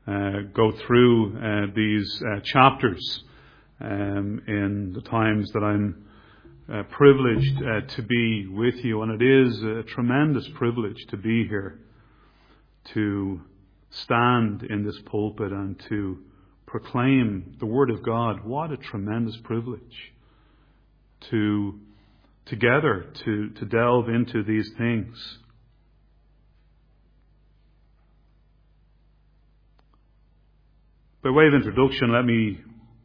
go through these chapters in the times that I'm privileged to be with you. And it is a tremendous privilege to be here, to stand in this pulpit and to proclaim the Word of God. What a tremendous privilege to together to delve into these things. By way of introduction, let me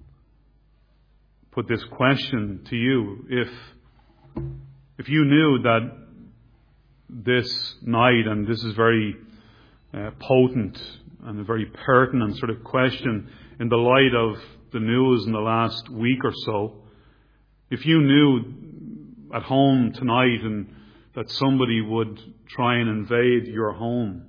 put this question to you. If you knew that this night, and this is very potent and a very pertinent sort of question in the light of the news in the last week or so, if you knew at home tonight and that somebody would try and invade your home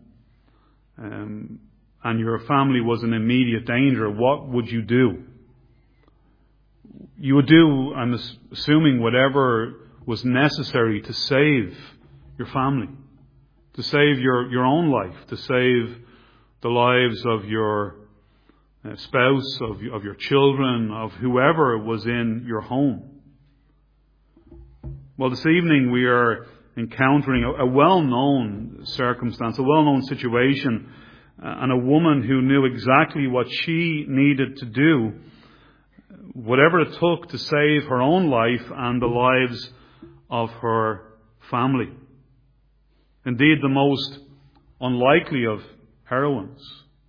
and your family was in immediate danger, what would you do? You would do, I'm assuming, whatever was necessary to save your family, to save your own life, to save the lives of your spouse, of your children, of whoever was in your home. Well, this evening we are encountering a well-known circumstance, a well-known situation, and a woman who knew exactly what she needed to do, whatever it took to save her own life and the lives of her family. Indeed, the most unlikely of heroines.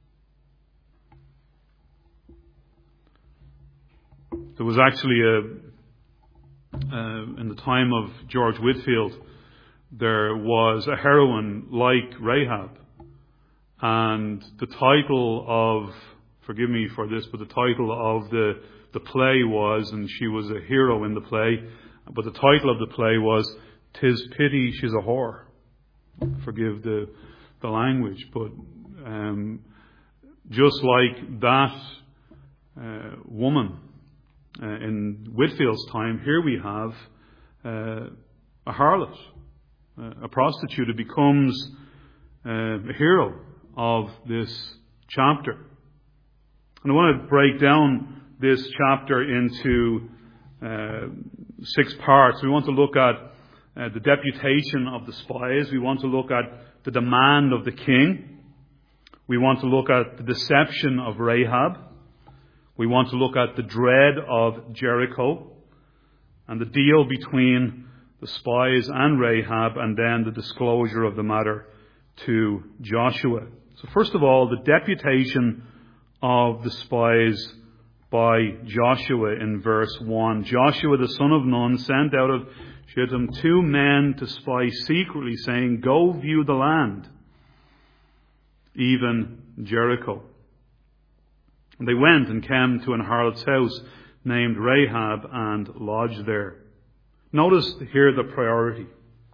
There was actually in the time of George Whitefield, there was a heroine like Rahab. And the title of, forgive me for this, but the title of the play was, and she was a hero in the play, but the title of the play was, "'Tis Pity She's a Whore." Forgive the language, but just like that woman in Whitefield's time, here we have a harlot, a prostitute who becomes a hero of this chapter. And I want to break down this chapter into 6 parts. We want to look at the deputation of the spies. We want to look at the demand of the king. We want to look at the deception of Rahab. We want to look at the dread of Jericho and the deal between the spies and Rahab, and then the disclosure of the matter to Joshua. So first of all, the deputation of the spies by Joshua in verse 1. Joshua the son of Nun sent out of Shittim 2 men to spy secretly, saying, "Go view the land, even Jericho." And they went and came to an harlot's house named Rahab and lodged there. Notice here the priority.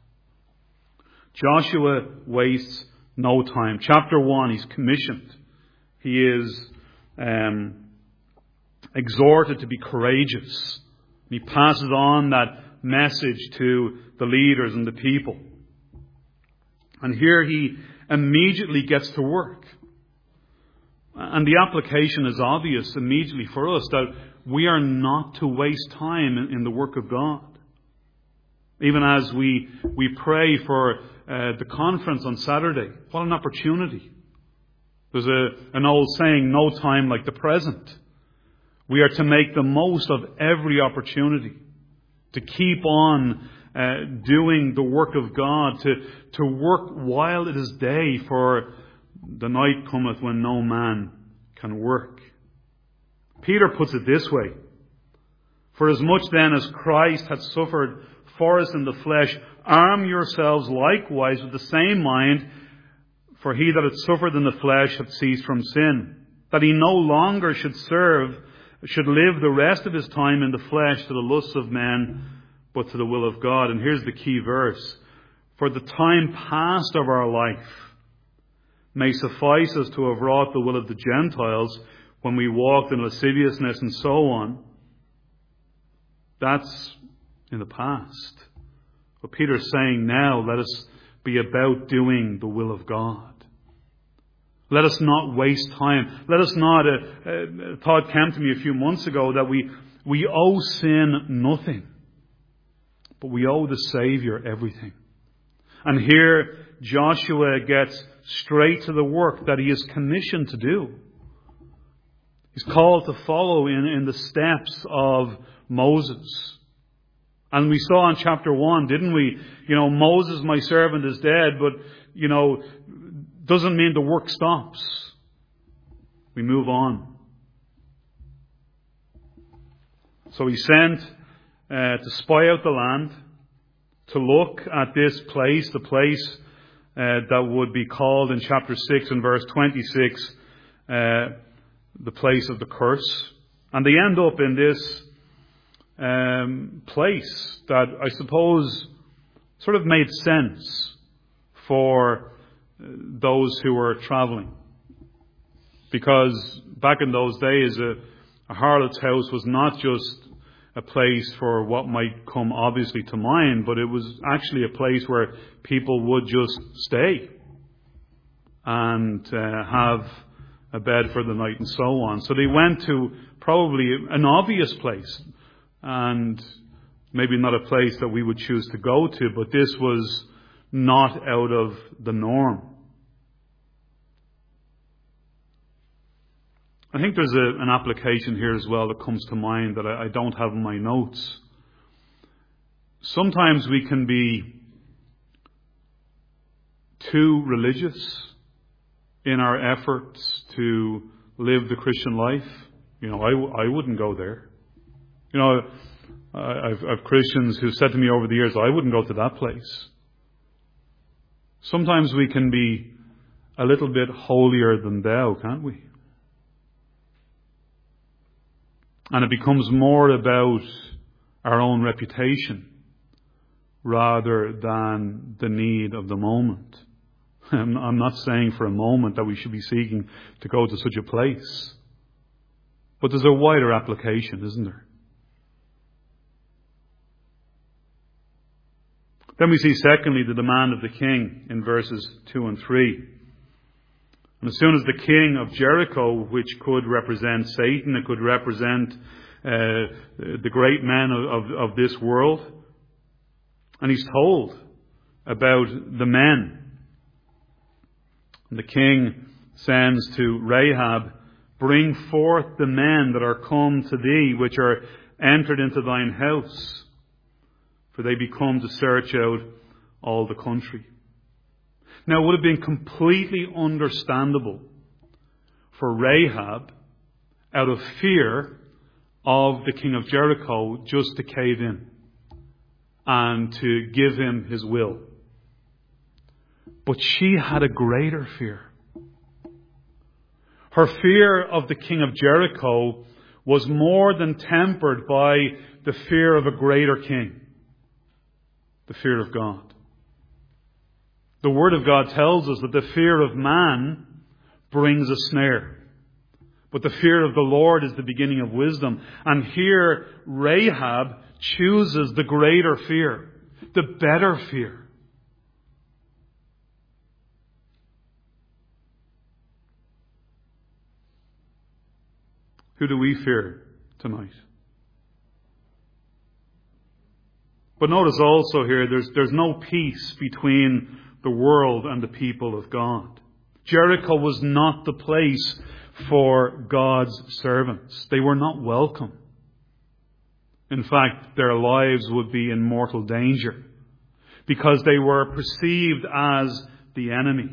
Joshua wastes no time. Chapter 1, he's commissioned. He is exhorted to be courageous. He passes on that message to the leaders and the people. And here he immediately gets to work. And the application is obvious immediately for us, that we are not to waste time in the work of God. Even as we pray for the conference on Saturday, what an opportunity. There's an old saying, no time like the present. We are to make the most of every opportunity, to keep on doing the work of God, to work while it is day, for the night cometh when no man can work. Peter puts it this way: "For as much then as Christ hath suffered for us in the flesh, arm yourselves likewise with the same mind, for he that hath suffered in the flesh hath ceased from sin, that he no longer should live the rest of his time in the flesh to the lusts of men, but to the will of God." And here's the key verse: "For the time past of our life may suffice us to have wrought the will of the Gentiles, when we walked in lasciviousness," and so on. That's in the past. What Peter's saying now, let us be about doing the will of God. Let us not waste time. Let us not, a thought came to me a few months ago that we owe sin nothing. But we owe the Saviour everything. And here Joshua gets straight to the work that he is commissioned to do. He's called to follow in the steps of Moses. And we saw in chapter 1, didn't we? Moses, my servant, is dead, but, doesn't mean the work stops. We move on. So he sent to spy out the land, to look at this place, the place that would be called in chapter 6 and verse 26, the place of the curse. And they end up in this place that I suppose sort of made sense for those who were travelling. Because back in those days, a harlot's house was not just a place for what might come obviously to mind, but it was actually a place where people would just stay and have a bed for the night and so on. So they went to probably an obvious place, and maybe not a place that we would choose to go to, but this was not out of the norm. I think there's an application here as well that comes to mind that I don't have in my notes. Sometimes we can be too religious in our efforts to live the Christian life. I wouldn't go there. I've Christians who said to me over the years, I wouldn't go to that place. Sometimes we can be a little bit holier than thou, can't we? And it becomes more about our own reputation rather than the need of the moment. I'm not saying for a moment that we should be seeking to go to such a place. But there's a wider application, isn't there? Then we see, secondly, the demand of the king in verses 2 and 3. And as soon as the king of Jericho, which could represent Satan, it could represent the great men of this world, and he's told about the men. And the king sends to Rahab, "Bring forth the men that are come to thee, which are entered into thine house, for they be come to search out all the country." Now, it would have been completely understandable for Rahab, out of fear of the king of Jericho, just to cave in and to give him his will. But she had a greater fear. Her fear of the king of Jericho was more than tempered by the fear of a greater king, the fear of God. The Word of God tells us that the fear of man brings a snare, but the fear of the Lord is the beginning of wisdom. And here Rahab chooses the greater fear, the better fear. Who do we fear tonight? But notice also here, there's no peace between the world and the people of God. Jericho was not the place for God's servants. They were not welcome. In fact, their lives would be in mortal danger because they were perceived as the enemy.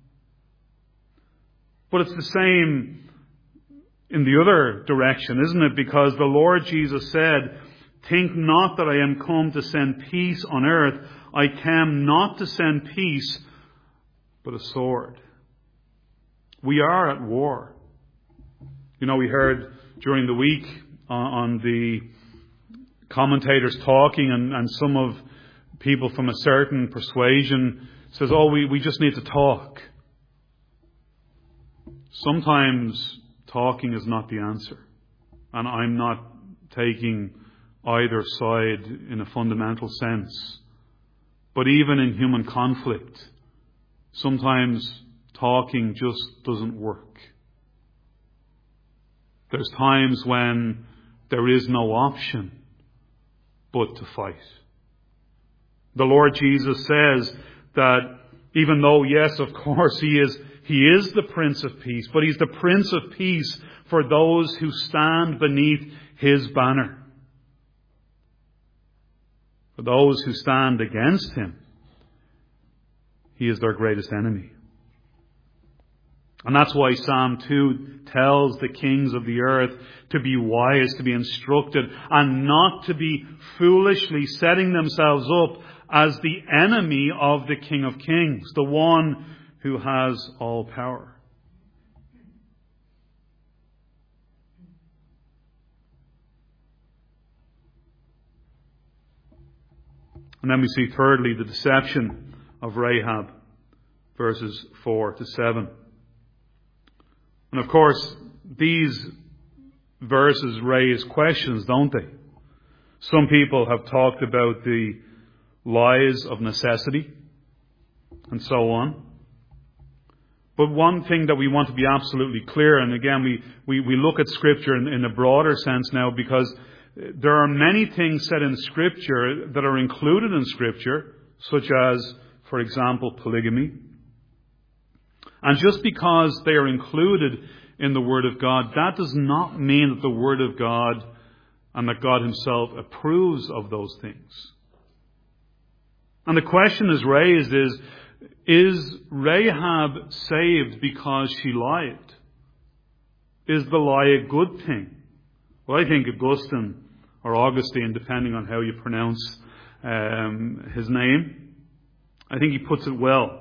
But it's the same in the other direction, isn't it? Because the Lord Jesus said, "Think not that I am come to send peace on earth. I came not to send peace, but a sword." We are at war. We heard during the week on the commentators talking, and some of people from a certain persuasion says, we just need to talk. Sometimes talking is not the answer. And I'm not taking either side in a fundamental sense. But even in human conflict, sometimes talking just doesn't work. There's times when there is no option but to fight. The Lord Jesus says that even though, yes, of course, He is the Prince of Peace, but He's the Prince of Peace for those who stand beneath His banner. For those who stand against Him, He is their greatest enemy. And that's why Psalm 2 tells the kings of the earth to be wise, to be instructed, and not to be foolishly setting themselves up as the enemy of the King of Kings, the one who has all power. And then we see thirdly the deception of Rahab, verses 4 to 7. And of course, these verses raise questions, don't they? Some people have talked about the lies of necessity and so on. But one thing that we want to be absolutely clear, and again, we look at Scripture in a broader sense now, because there are many things said in Scripture that are included in Scripture, such as, for example, polygamy. And just because they are included in the Word of God, that does not mean that the Word of God and that God Himself approves of those things. And the question is raised is Rahab saved because she lied? Is the lie a good thing? Well, I think Augustine, depending on how you pronounce his name, I think he puts it well.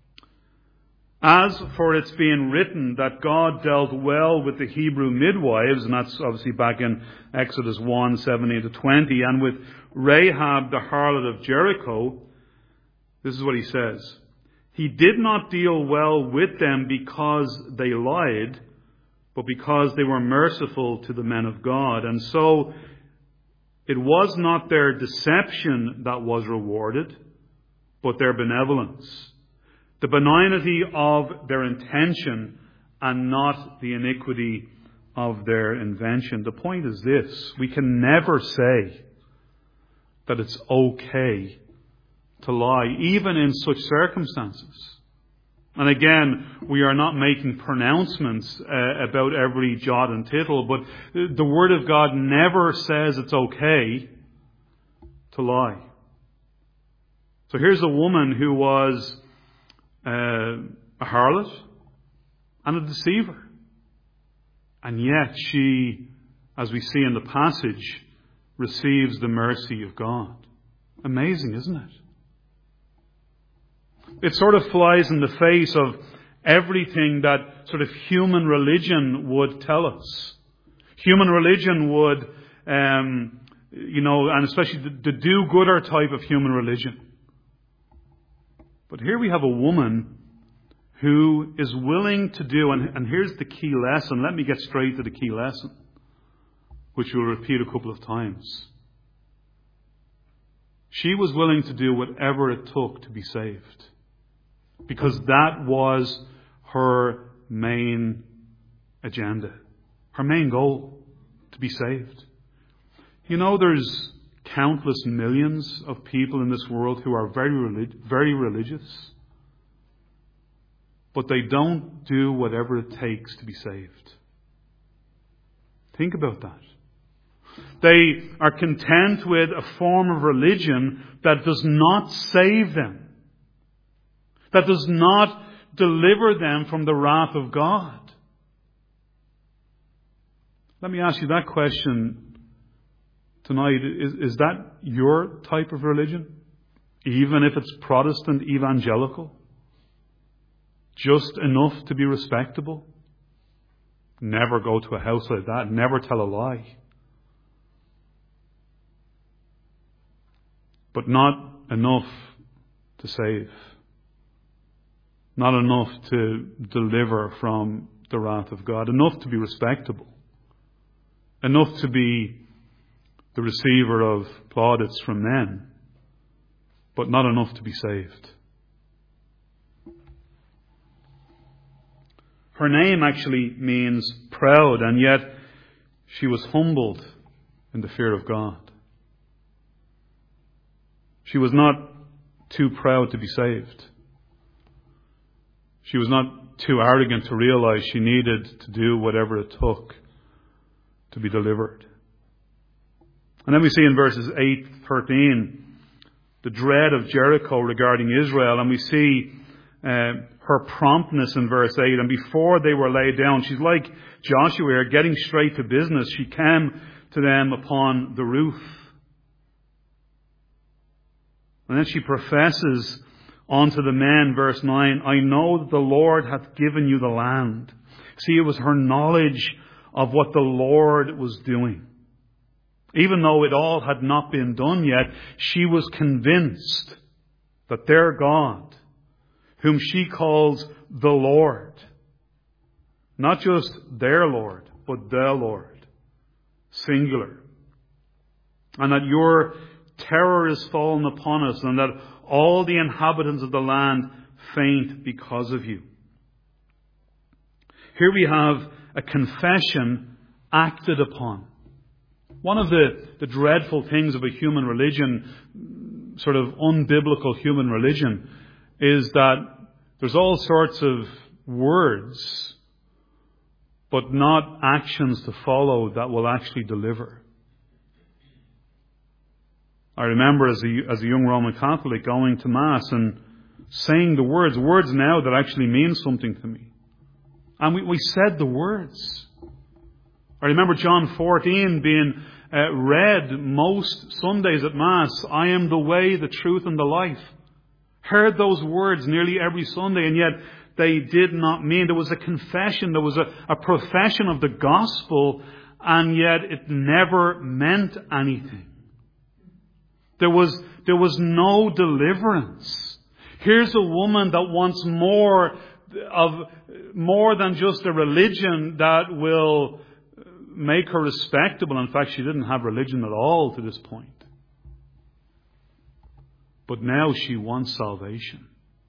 As for it's being written that God dealt well with the Hebrew midwives, and that's obviously back in Exodus 1, 17 to 20, and with Rahab the harlot of Jericho, this is what he says. He did not deal well with them because they lied, but because they were merciful to the men of God. And so it was not their deception that was rewarded, but their benevolence. The benignity of their intention and not the iniquity of their invention. The point is this: we can never say that it's okay to lie, even in such circumstances. And again, we are not making pronouncements about every jot and tittle, but the Word of God never says it's okay to lie. So here's a woman who was a harlot and a deceiver. And yet she, as we see in the passage, receives the mercy of God. Amazing, isn't it? It sort of flies in the face of everything that sort of human religion would tell us. Human religion would, and especially the do-gooder type of human religion. But here we have a woman who is willing to do, and here's the key lesson. Let me get straight to the key lesson, which we'll repeat a couple of times. She was willing to do whatever it took to be saved, because that was her main agenda, her main goal, to be saved. There's countless millions of people in this world who are very religious, but they don't do whatever it takes to be saved. Think about that. They are content with a form of religion that does not save them, that does not deliver them from the wrath of God. Let me ask you that question tonight. Is that your type of religion? Even if it's Protestant evangelical? Just enough to be respectable? Never go to a house like that. Never tell a lie. But not enough to save. Not enough to deliver from the wrath of God. Enough to be respectable. Enough to be the receiver of plaudits from men, but not enough to be saved. Her name actually means proud, and yet she was humbled in the fear of God. She was not too proud to be saved. She was not too arrogant to realize she needed to do whatever it took to be delivered. And then we see in verses 8-13 the dread of Jericho regarding Israel, and we see her promptness in verse 8. And before they were laid down, she's like Joshua here, getting straight to business. She came to them upon the roof. And then she professes unto the men, verse 9, I know that the Lord hath given you the land. See, it was her knowledge of what the Lord was doing. Even though it all had not been done yet, she was convinced that their God, whom she calls the Lord, not just their Lord, but the Lord, singular, and that your terror is fallen upon us, and that all the inhabitants of the land faint because of you. Here we have a confession acted upon. One of the dreadful things of a human religion, sort of unbiblical human religion, is that there's all sorts of words, but not actions to follow that will actually deliver. I remember as a young Roman Catholic going to Mass and saying the words now that actually mean something to me. And we said the words. I remember John 14 being read most Sundays at Mass. I am the way, the truth, and the life. Heard those words nearly every Sunday, and yet they did not mean. There was a confession, there was a profession of the gospel, and yet it never meant anything. There was no deliverance. Here's a woman that wants more than just a religion that will make her respectable. In fact, she didn't have religion at all to this point. But now she wants salvation.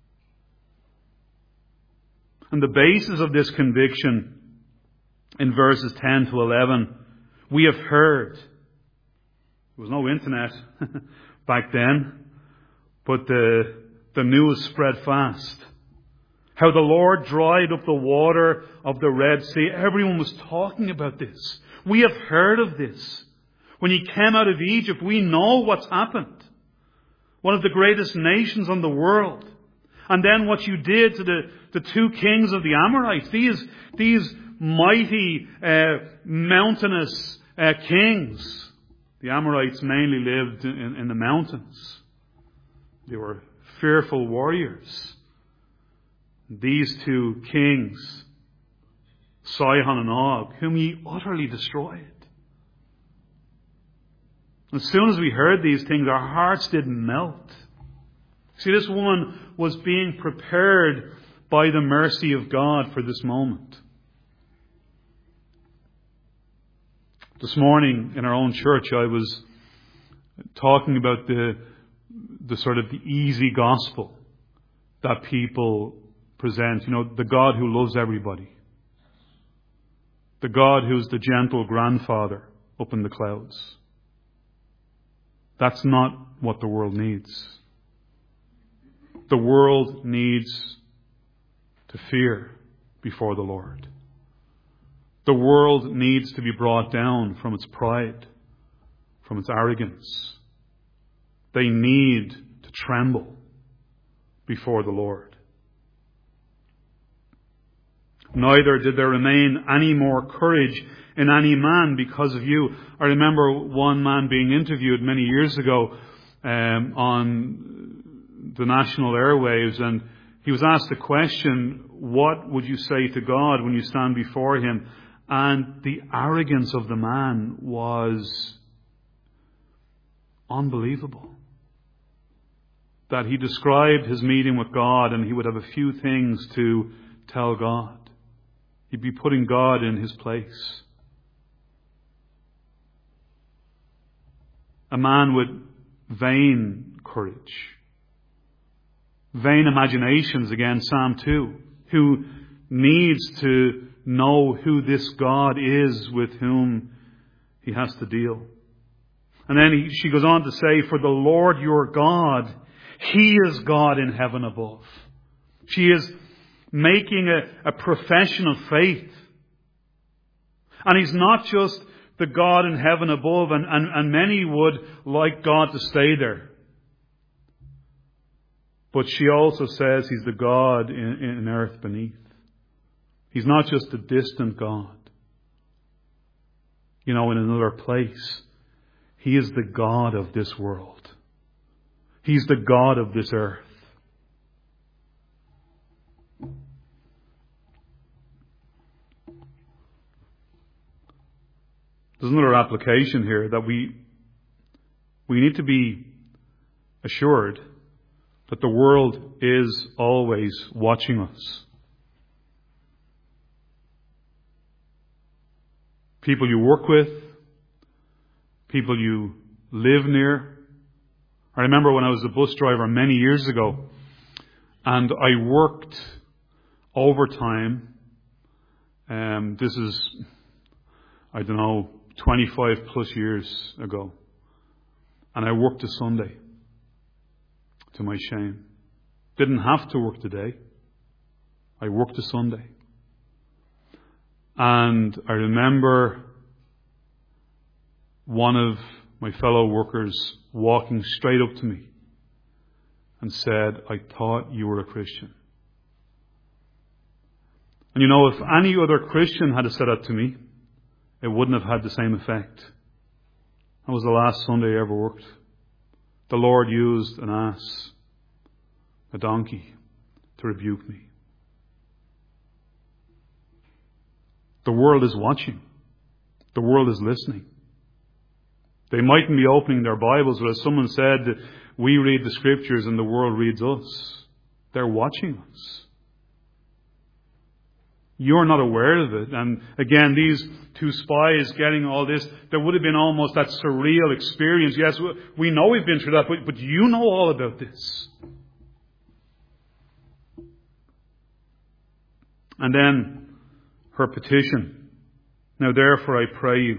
And the basis of this conviction in verses 10 to 11, we have heard. There was no internet back then, but the news spread fast. How the Lord dried up the water of the Red Sea. Everyone was talking about this. We have heard of this. When you came out of Egypt, we know what's happened. One of the greatest nations in the world. And then what you did to the two kings of the Amorites. These mighty, mountainous kings. The Amorites mainly lived in the mountains. They were fearful warriors. These two kings, Sihon and Og, whom ye utterly destroyed. As soon as we heard these things, our hearts did melt. See, this woman was being prepared by the mercy of God for this moment. This morning in our own church, I was talking about the sort of the easy gospel that people present. You know, the God who loves everybody. The God who's the gentle grandfather up in the clouds. That's not what the world needs. The world needs to fear before the Lord. The world needs to be brought down from its pride, from its arrogance. They need to tremble before the Lord. Neither did there remain any more courage in any man because of you. I remember one man being interviewed many years ago on the national airwaves, and he was asked the question, what would you say to God when you stand before him? And the arrogance of the man was unbelievable. That he described his meeting with God, and he would have a few things to tell God. He'd be putting God in his place. A man with vain courage. Vain imaginations, again, Psalm 2, who needs to know who this God is with whom he has to deal. And then she goes on to say, for the Lord your God, he is God in heaven above. She is making a profession of faith. And he's not just the God in heaven above, and many would like God to stay there. But she also says he's the God in earth beneath. He's not just a distant God, in another place. He is the God of this world. He's the God of this earth. There's another application here that we need to be assured that the world is always watching us. People you work with, people you live near. I remember when I was a bus driver many years ago, and I worked overtime. This is, 25 plus years ago. And I worked a Sunday, to my shame. Didn't have to work today. I worked a Sunday. And I remember one of my fellow workers walking straight up to me and said, I thought you were a Christian. And if any other Christian had said that to me, it wouldn't have had the same effect. That was the last Sunday I ever worked. The Lord used an ass, a donkey, to rebuke me. The world is watching. The world is listening. They mightn't be opening their Bibles, but as someone said, we read the Scriptures and the world reads us. They're watching us. You're not aware of it. And again, these two spies getting all this, there would have been almost that surreal experience. Yes, we know we've been through that, but you know all about this. And then her petition. Now therefore I pray you,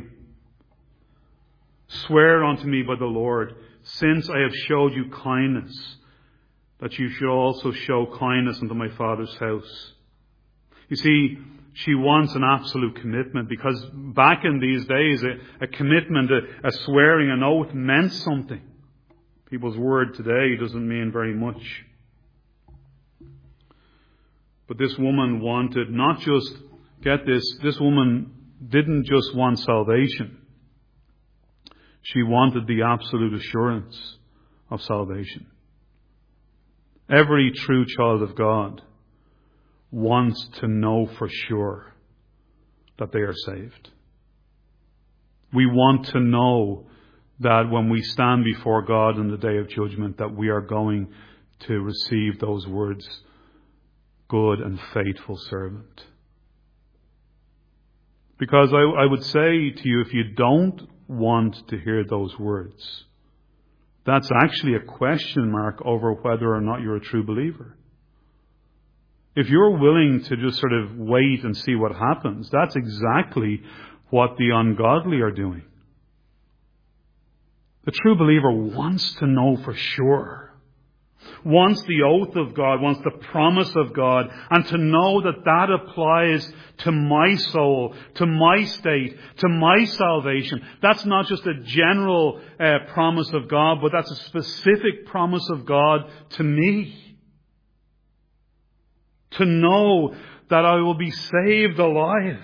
swear unto me by the Lord, since I have showed you kindness, that you should also show kindness unto my father's house. You see, she wants an absolute commitment, because back in these days, a commitment, a swearing, an oath meant something. People's word today doesn't mean very much. But this woman wanted not just, this woman didn't just want salvation. She wanted the absolute assurance of salvation. Every true child of God wants to know for sure that they are saved. We want to know that when we stand before God in the day of judgment, that we are going to receive those words, good and faithful servant. Because I would say to you, if you don't want to hear those words, that's actually a question mark over whether or not you're a true believer. If you're willing to just sort of wait and see what happens, that's exactly what the ungodly are doing. The true believer wants to know for sure, wants the oath of God, wants the promise of God, and to know that that applies to my soul, to my state, to my salvation. That's not just a general promise of God, but that's a specific promise of God to me. To know that I will be saved alive.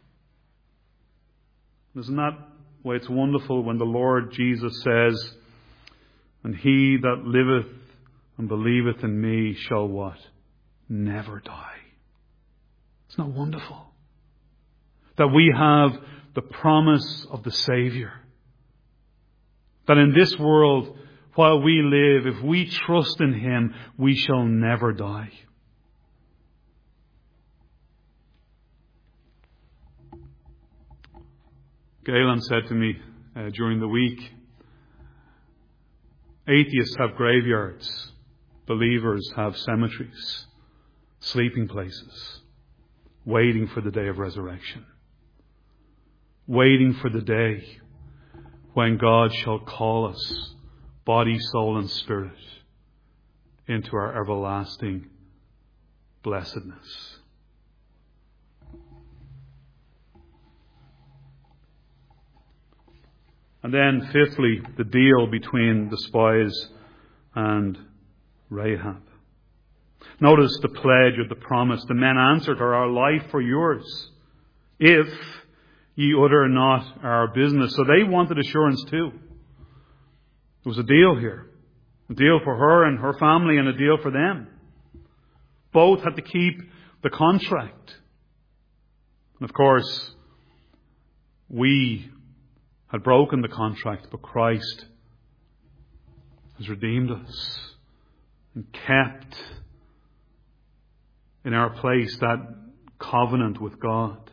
Isn't that why it's wonderful when the Lord Jesus says, and he that liveth and believeth in me shall what? Never die. It's not wonderful? That we have the promise of the Saviour. That in this world, while we live, if we trust in him, we shall never die. Galen said to me during the week, atheists have graveyards, believers have cemeteries, sleeping places. waiting for the day of resurrection. Waiting for the day when God shall call us, body, soul, and spirit, into our everlasting blessedness. And then, fifthly, the deal between the spies and Rahab. Notice the pledge of the promise. The men answered her, "Our life for yours, if ye utter not our business." So they wanted assurance too. There was a deal here. A deal for her and her family and a deal for them. Both had to keep the contract. And of course, we had broken the contract, but Christ has redeemed us and kept in our place that covenant with God.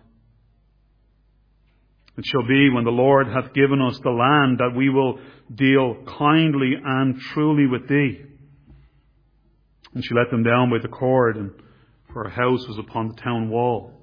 It shall be when the Lord hath given us the land that we will deal kindly and truly with thee. And she let them down by the cord, and for her house was upon the town wall.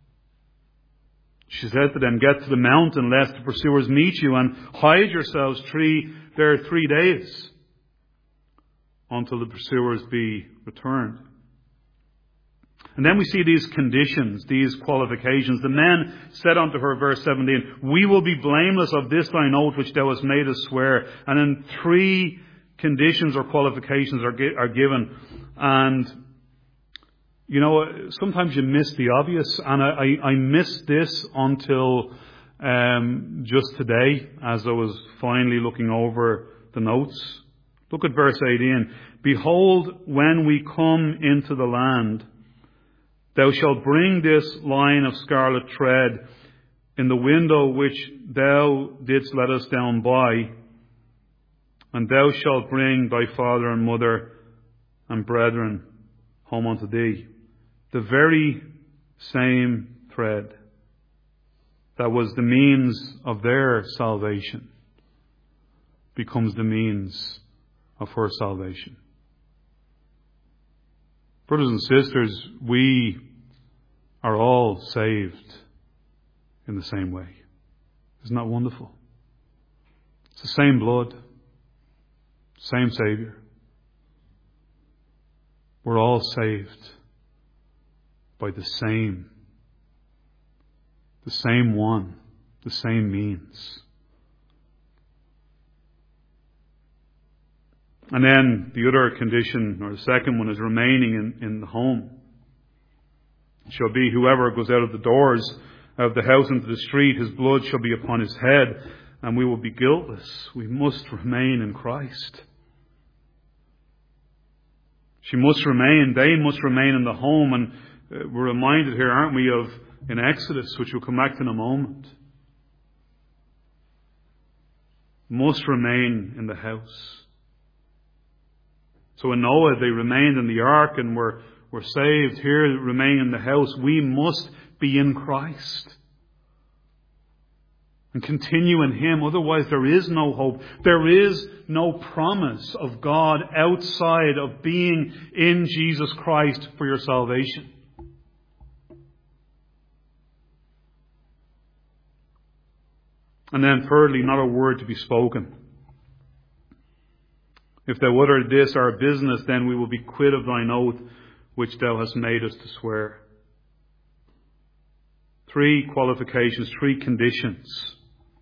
She said to them, "Get to the mountain, lest the pursuers meet you, and hide yourselves 3 days, until the pursuers be returned." And then we see these conditions, these qualifications. The men said unto her, verse 17, "We will be blameless of this thine oath which thou hast made us swear." And then 3 conditions or qualifications are given. And, you know, sometimes you miss the obvious. And I missed this until just today as I was finally looking over the notes. Look at verse 18. "Behold, when we come into the land, thou shalt bring this line of scarlet thread in the window which thou didst let us down by, and thou shalt bring thy father and mother and brethren home unto thee." The very same thread that was the means of their salvation becomes the means of her salvation. Brothers and sisters, we are all saved in the same way. Isn't that wonderful? It's the same blood, same Saviour. We're all saved by the same one, the same means. And then the other condition, or the second one, is remaining in the home. It shall be whoever goes out of the doors of the house into the street, his blood shall be upon his head, and we will be guiltless. We must remain in Christ. She must remain, they must remain in the home. And we're reminded here, aren't we, of in Exodus, which we'll come back to in a moment. Must remain in the house. So in Noah, they remained in the ark and were saved. Here, remain in the house. We must be in Christ and continue in Him. Otherwise, there is no hope. There is no promise of God outside of being in Jesus Christ for your salvation. And then thirdly, not a word to be spoken. If thou utter this our business, then we will be quit of thine oath which thou hast made us to swear. 3 qualifications, 3 conditions.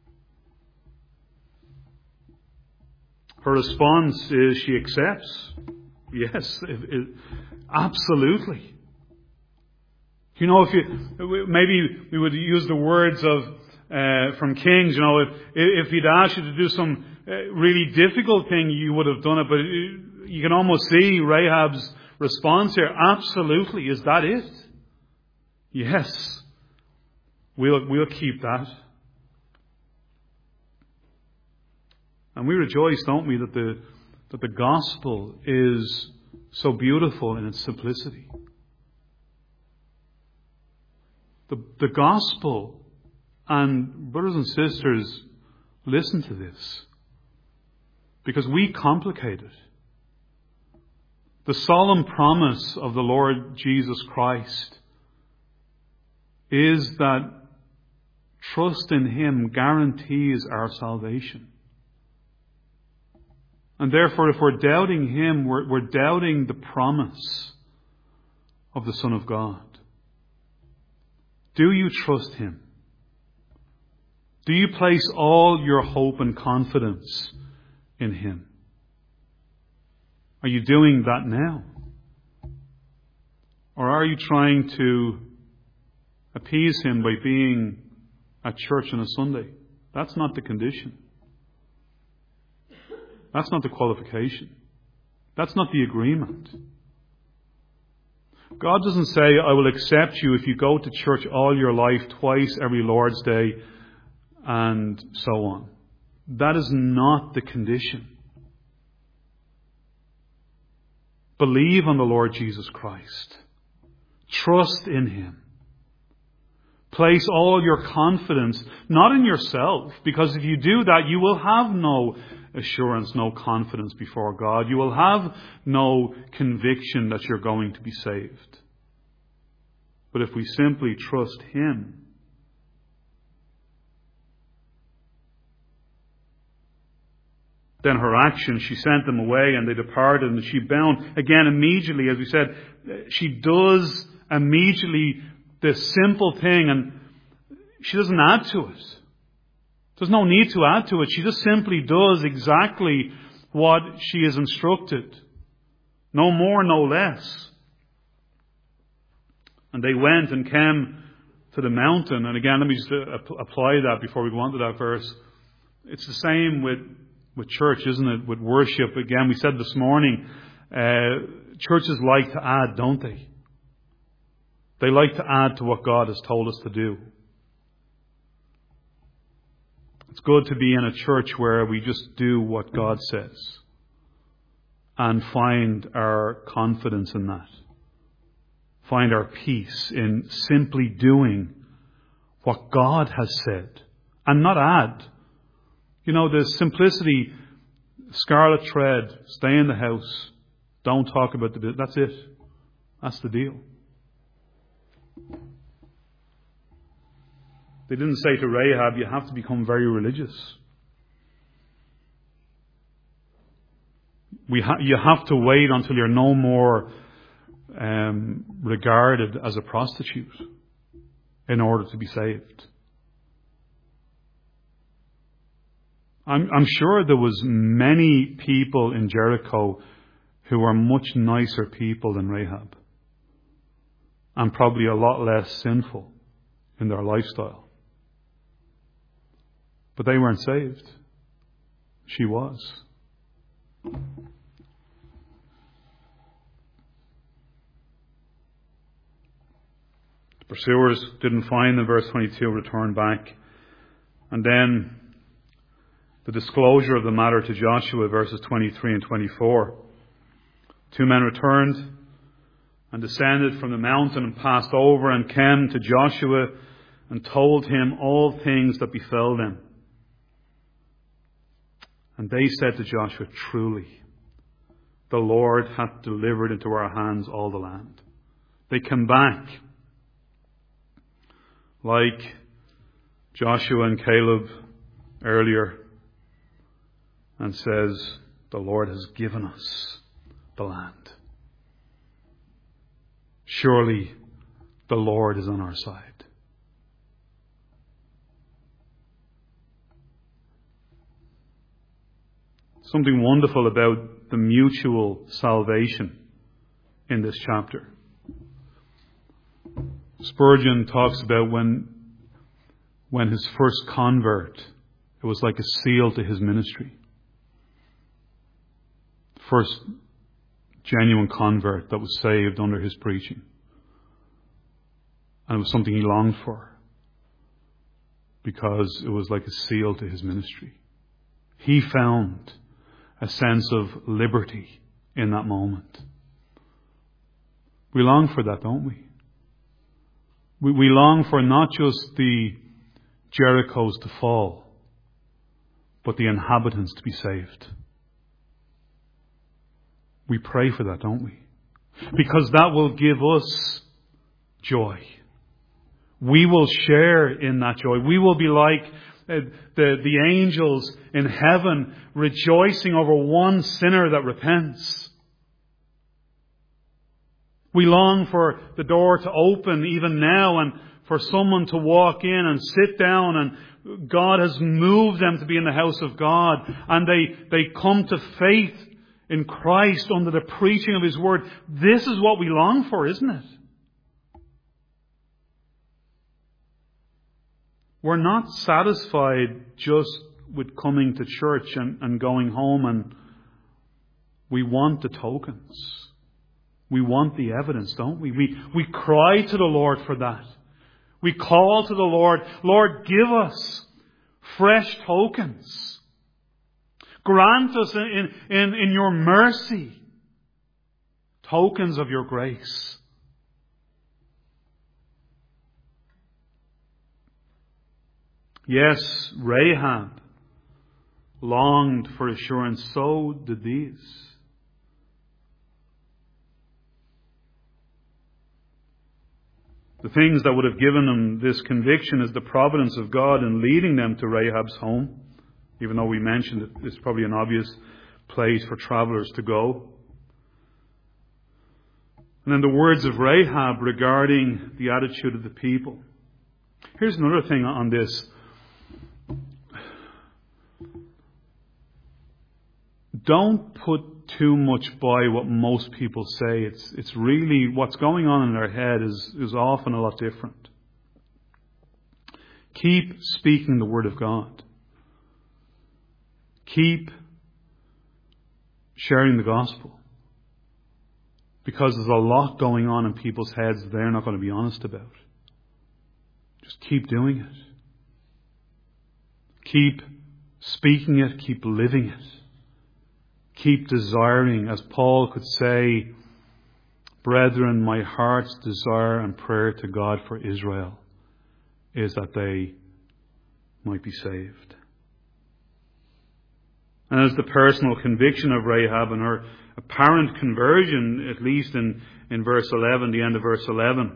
Her response is she accepts. Yes, absolutely. You know, maybe we would use the words of from Kings. You know, if he'd asked you to do some really difficult thing, you would have done it. But you can almost see Rahab's response here. Absolutely, is that it? Yes, we'll keep that. And we rejoice, don't we, that the gospel is so beautiful in its simplicity. The gospel, and brothers and sisters, listen to this, because we complicate it. The solemn promise of the Lord Jesus Christ is that trust in Him guarantees our salvation. And therefore, if we're doubting Him, we're doubting the promise of the Son of God. Do you trust Him? Do you place all your hope and confidence in Him? Are you doing that now? Or are you trying to appease Him by being at church on a Sunday? That's not the condition. That's not the qualification. That's not the agreement. God doesn't say, I will accept you if you go to church all your life, twice every Lord's Day, and so on. That is not the condition. Believe on the Lord Jesus Christ. Trust in Him. Place all your confidence, not in yourself, because if you do that, you will have no assurance, no confidence before God. You will have no conviction that you're going to be saved. But if we simply trust Him, then her action, she sent them away and they departed, and she bound again immediately, as we said, she does immediately the simple thing, and she doesn't add to it. There's no need to add to it. She just simply does exactly what she is instructed. No more, no less. And they went and came to the mountain. And again, let me just apply that before we go on to that verse. It's the same with church, isn't it? With worship. Again, we said this morning, churches like to add, don't they? They like to add to what God has told us to do. It's good to be in a church where we just do what God says and find our confidence in that. Find our peace in simply doing what God has said and not add. You know, the simplicity, scarlet thread, stay in the house, don't talk about the business. That's it. That's the deal. They didn't say to Rahab, you have to become very religious. You have to wait until you're no more regarded as a prostitute in order to be saved. I'm sure there was many people in Jericho who were much nicer people than Rahab, and probably a lot less sinful in their lifestyle. But they weren't saved. She was. The pursuers didn't find them, verse 22, returned back. And then the disclosure of the matter to Joshua, verses 23 and 24. 2 men returned and descended from the mountain and passed over and came to Joshua and told him all things that befell them. And they said to Joshua, truly, the Lord hath delivered into our hands all the land. They come back like Joshua and Caleb earlier and says, the Lord has given us the land. Surely the Lord is on our side. Something wonderful about the mutual salvation in this chapter. Spurgeon talks about when his first convert, it was like a seal to his ministry. First genuine convert that was saved under his preaching. And it was something he longed for, because it was like a seal to his ministry. He found a sense of liberty in that moment. We long for that, don't we? We long for not just the Jerichos to fall, but the inhabitants to be saved. We pray for that, don't we? Because that will give us joy. we will share in that joy. We will be like the angels in heaven rejoicing over one sinner that repents. We long for the door to open even now and for someone to walk in and sit down, and God has moved them to be in the house of God, and they come to faith in Christ under the preaching of His Word. This is what we long for, isn't it? We're not satisfied just with coming to church and going home, and we want the tokens. We want the evidence, don't we? We cry to the Lord for that. We call to the Lord, Lord, give us fresh tokens. Grant us in your mercy tokens of your grace. Yes, Rahab longed for assurance, so did these. The things that would have given them this conviction is the providence of God in leading them to Rahab's home, even though we mentioned it, it's probably an obvious place for travelers to go. And then the words of Rahab regarding the attitude of the people. Here's another thing on this. Don't put too much by what most people say. It's really what's going on in their head is often a lot different. Keep speaking the Word of God. Keep sharing the gospel. Because there's a lot going on in people's heads that they're not going to be honest about. Just keep doing it. Keep speaking it. Keep living it. Keep desiring, as Paul could say, brethren, my heart's desire and prayer to God for Israel is that they might be saved. And as the personal conviction of Rahab and her apparent conversion, at least in verse 11, the end of verse 11,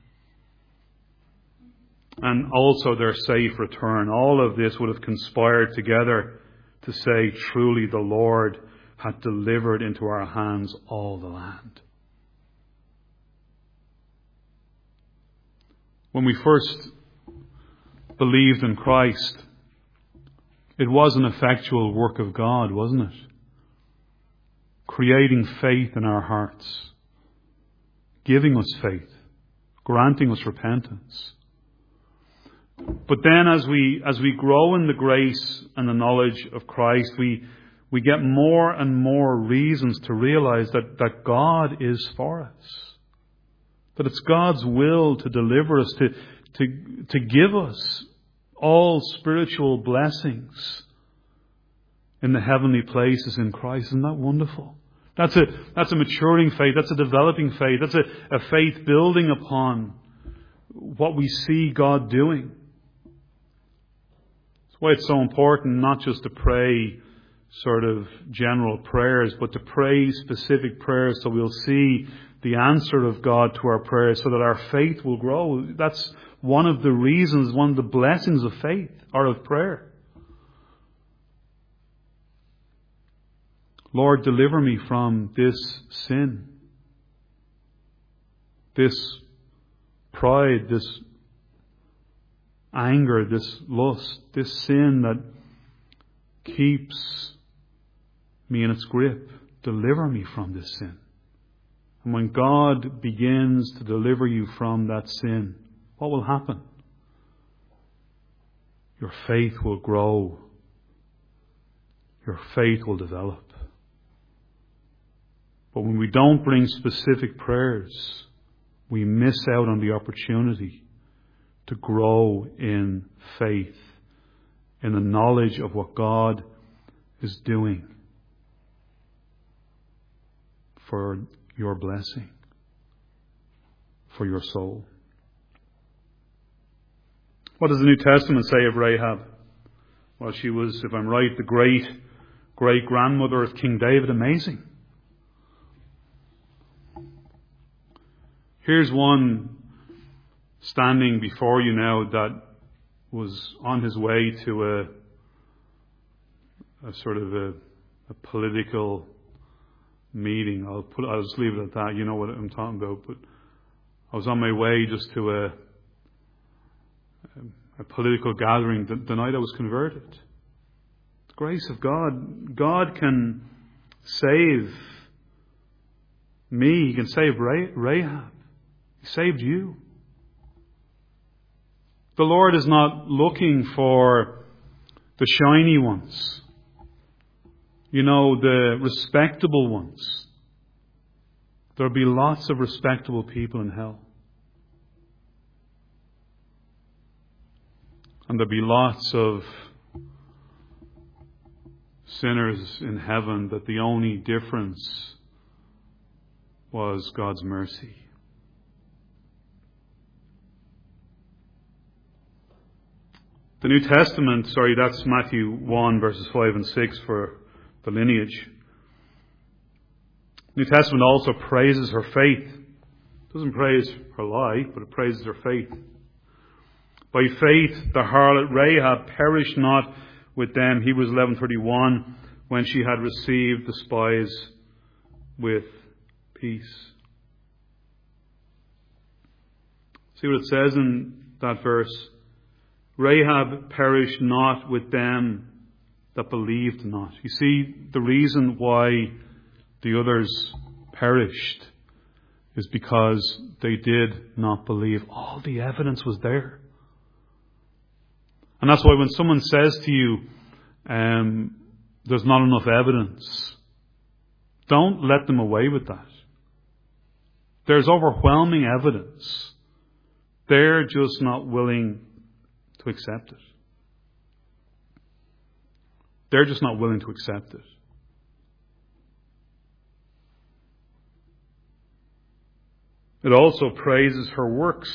and also their safe return, all of this would have conspired together to say, truly the Lord had delivered into our hands all the land. When we first believed in Christ, it was an effectual work of God, wasn't it? Creating faith in our hearts, giving us faith, granting us repentance. But then as we grow in the grace and the knowledge of Christ, we get more and more reasons to realize that God is for us. That it's God's will to deliver us, to give us all spiritual blessings in the heavenly places in Christ. Isn't that wonderful? That's a maturing faith. That's a developing faith. That's a faith building upon what we see God doing. That's why it's so important not just to pray sort of general prayers, but to pray specific prayers so we'll see the answer of God to our prayers so that our faith will grow. That's one of the reasons, one of the blessings of faith or of prayer. Lord, deliver me from this sin, this pride, this anger, this lust, this sin that keeps me in its grip. Deliver me from this sin. And when God begins to deliver you from that sin, what will happen? Your faith will grow. Your faith will develop. But when we don't bring specific prayers, we miss out on the opportunity to grow in faith, in the knowledge of what God is doing for your blessing, for your soul. What does the New Testament say of Rahab? Well, she was, if I'm right, the great-grandmother of King David. Amazing. Here's one standing before you now that was on his way to a sort of a political meeting. I'll just leave it at that. You know what I'm talking about. But I was on my way just to a political gathering the night I was converted. The grace of God. God can save me. He can save Rahab. He saved you. The Lord is not looking for the shiny ones. You know, the respectable ones. There'll be lots of respectable people in hell. And there'll be lots of sinners in heaven that the only difference was God's mercy. The New Testament, that's Matthew 1 verses 5 and 6 for the lineage. The New Testament also praises her faith. It doesn't praise her life, but it praises her faith. By faith, the harlot Rahab perished not with them, Hebrews 11:31, when she had received the spies with peace. See what it says in that verse? Rahab perished not with them that believed not. You see, the reason why the others perished is because they did not believe. All the evidence was there. And that's why when someone says to you, there's not enough evidence, don't let them away with that. There's overwhelming evidence. They're just not willing to accept it. They're just not willing to accept it. It also praises her works.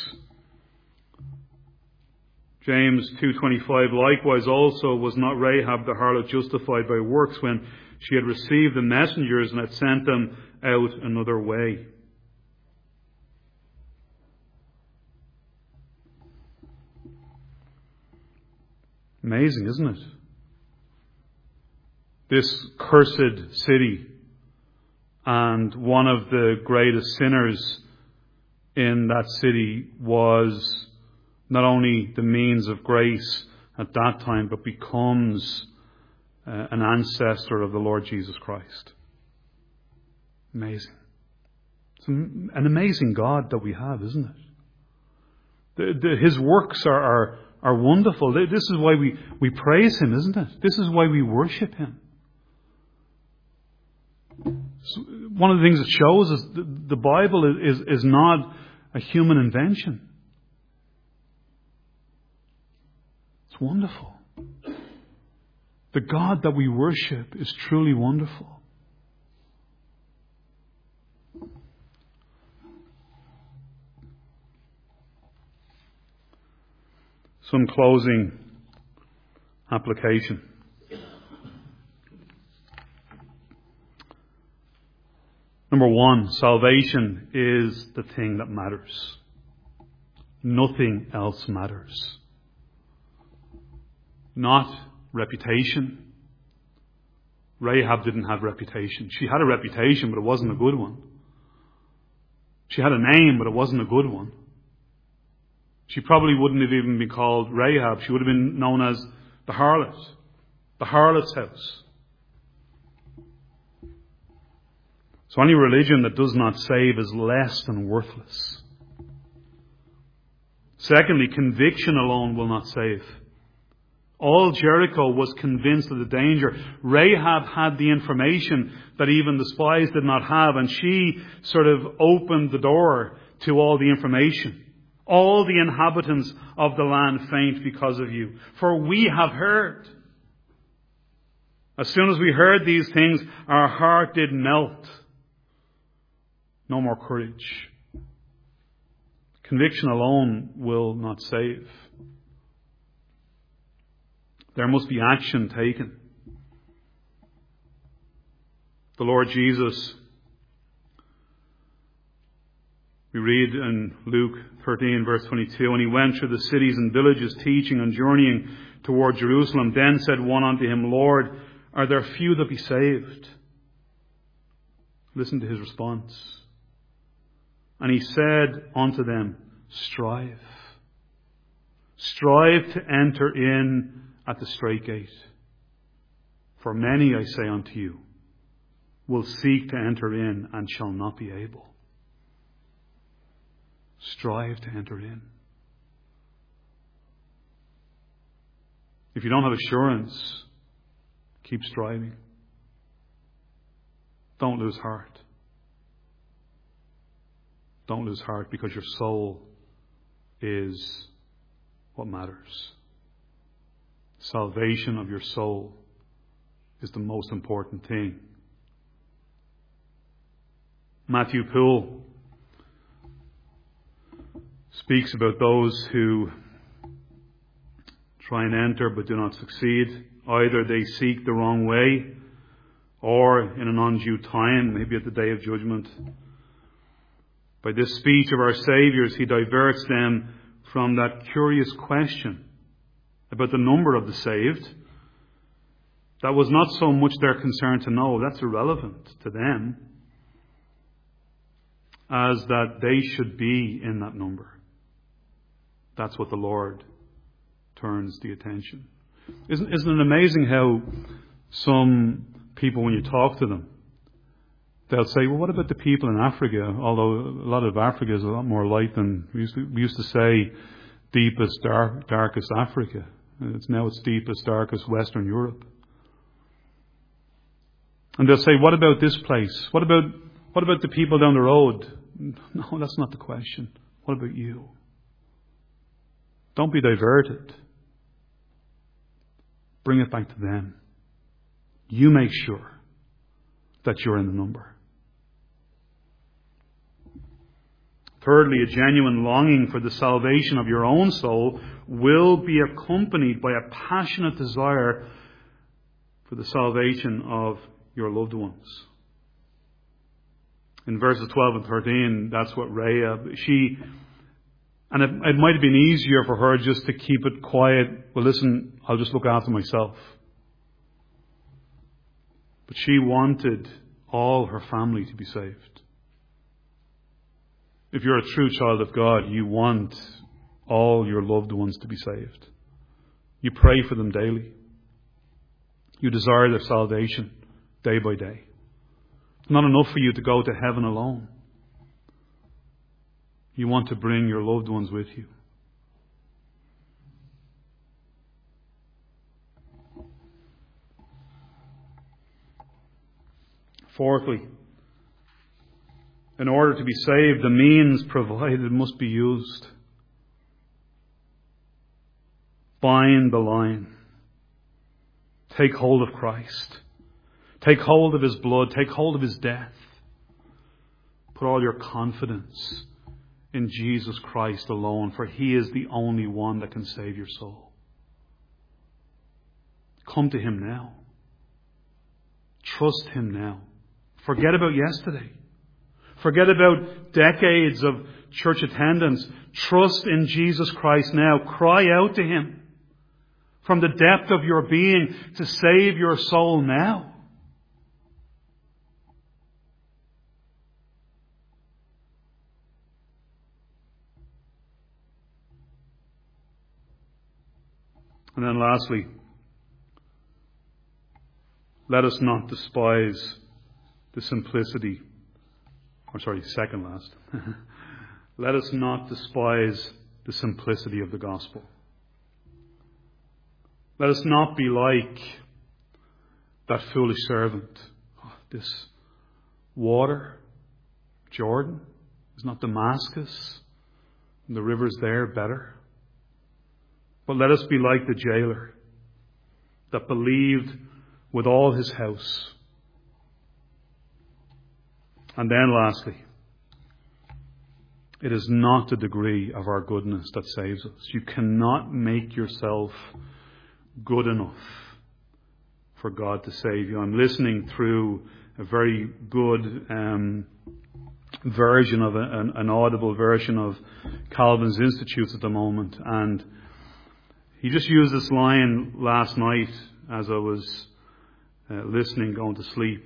James 2:25, likewise also was not Rahab the harlot justified by works when she had received the messengers and had sent them out another way. Amazing, isn't it? This cursed city and one of the greatest sinners in that city was not only the means of grace at that time, but becomes an ancestor of the Lord Jesus Christ. Amazing. It's an amazing God that we have, isn't it? His works are wonderful. This is why we praise Him, isn't it? This is why we worship Him. One of the things it shows is the Bible is not a human invention. It's wonderful. The God that we worship is truly wonderful. Some closing application. Number one, salvation is the thing that matters. Nothing else matters. Not reputation. Rahab didn't have reputation. She had a reputation, but it wasn't a good one. She had a name, but it wasn't a good one. She probably wouldn't have even been called Rahab. She would have been known as the harlot. The harlot's house. So any religion that does not save is less than worthless. Secondly, conviction alone will not save. All Jericho was convinced of the danger. Rahab had the information that even the spies did not have, and she sort of opened the door to all the information. All the inhabitants of the land faint because of you, for we have heard. As soon as we heard these things, our heart did melt. No more courage. Conviction alone will not save. There must be action taken. The Lord Jesus We read in Luke 13, verse 22, and he went through the cities and villages, teaching and journeying toward Jerusalem. Then said one unto him, Lord, are there few that be saved? Listen to his response. And he said unto them, Strive. Strive to enter in at the strait gate. For many, I say unto you, will seek to enter in and shall not be able. Strive to enter in. If you don't have assurance, keep striving. Don't lose heart. Don't lose heart, because your soul is what matters. Salvation of your soul is the most important thing. Matthew Poole speaks about those who try and enter but do not succeed. Either they seek the wrong way, or in an undue time, maybe at the day of judgment. By this speech of our Saviour's, he diverts them from that curious question about the number of the saved. That was not so much their concern to know, that's irrelevant to them, as that they should be in that number. That's what the Lord turns the attention. Isn't it amazing how some people, when you talk to them, they'll say, well, what about the people in Africa? Although a lot of Africa is a lot more light than we used to say, deepest, darkest Africa. It's deepest, darkest Western Europe. And they'll say, what about this place? What about the people down the road? No, that's not the question. What about you? Don't be diverted. Bring it back to them. You make sure that you're in the number. Thirdly, a genuine longing for the salvation of your own soul will be accompanied by a passionate desire for the salvation of your loved ones. In verses 12 and 13, that's what Rahab, and it might have been easier for her just to keep it quiet. Well, listen, I'll just look after myself. But she wanted all her family to be saved. If you're a true child of God, you want all your loved ones to be saved. You pray for them daily. You desire their salvation day by day. It's not enough for you to go to heaven alone. You want to bring your loved ones with you. Fourthly, in order to be saved, the means provided must be used. Bind the line. Take hold of Christ. Take hold of His blood. Take hold of His death. Put all your confidence in Jesus Christ alone, for He is the only one that can save your soul. Come to Him now. Trust Him now. Forget about yesterday. Forget about decades of church attendance. Trust in Jesus Christ now. Cry out to Him from the depth of your being to save your soul now. And then lastly, let us not despise the simplicity, second last. Let us not despise the simplicity of the gospel. Let us not be like that foolish servant. Oh, this water, Jordan, is not Damascus, and the rivers there better. But let us be like the jailer that believed with all his house. And then lastly, it is not the degree of our goodness that saves us. You cannot make yourself good enough for God to save you. I'm listening through a very good version of an audible version of Calvin's Institutes at the moment, and he just used this line last night as I was listening, going to sleep.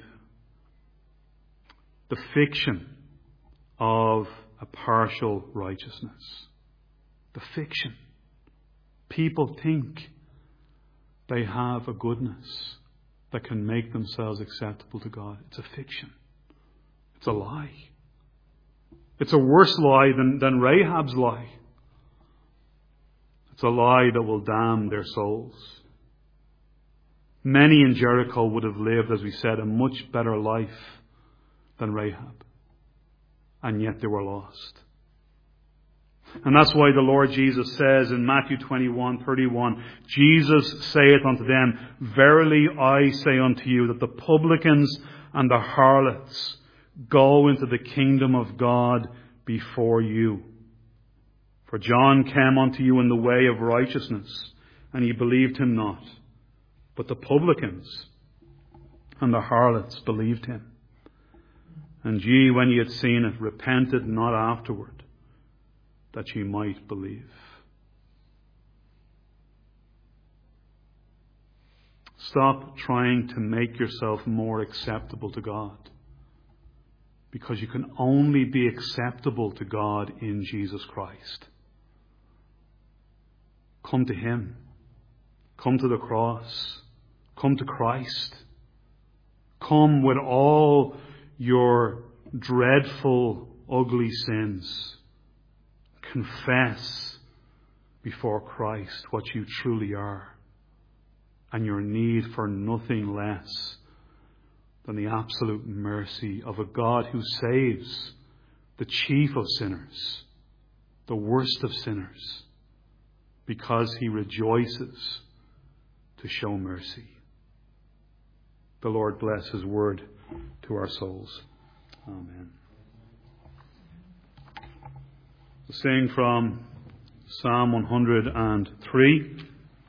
The fiction of a partial righteousness. The fiction. People think they have a goodness that can make themselves acceptable to God. It's a fiction. It's a lie. It's a worse lie than Rahab's lie. It's a lie that will damn their souls. Many in Jericho would have lived, as we said, a much better life than Rahab. And yet they were lost. And that's why the Lord Jesus says in Matthew 21:31, Jesus saith unto them, Verily I say unto you that the publicans and the harlots go into the kingdom of God before you. For John came unto you in the way of righteousness, and ye believed him not. But the publicans and the harlots believed him. And ye, when ye had seen it, repented not afterward, that ye might believe. Stop trying to make yourself more acceptable to God, because you can only be acceptable to God in Jesus Christ. Come to him. Come to the cross. Come to Christ. Come with all your dreadful, ugly sins. Confess before Christ what you truly are, and your need for nothing less than the absolute mercy of a God who saves the chief of sinners, the worst of sinners, because he rejoices to show mercy. The Lord bless his word to our souls. Amen. We'll sing from Psalm 103.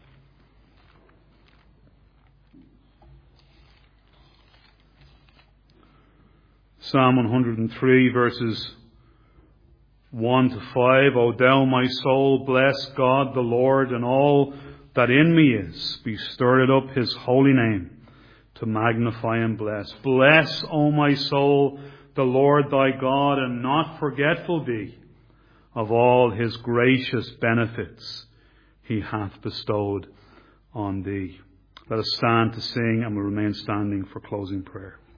Psalm 103 verses 1 to 5. O thou my soul, bless God the Lord, and all that in me is, be stirred up his holy name, to magnify and bless. Bless, O my soul, the Lord thy God, and not forgetful be of all his gracious benefits he hath bestowed on thee. Let us stand to sing, and we'll remain standing for closing prayer.